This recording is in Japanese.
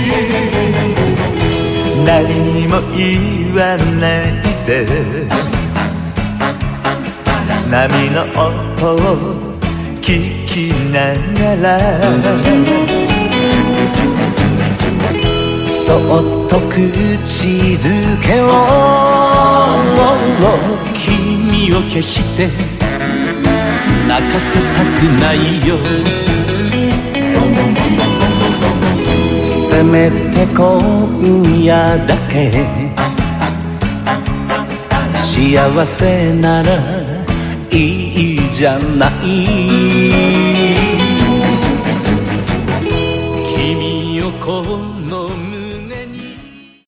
何も言わないで波の音を聞きながらそっと口づけを君を消して泣かせたくないよせめて今夜だけ幸せならいいじゃない君を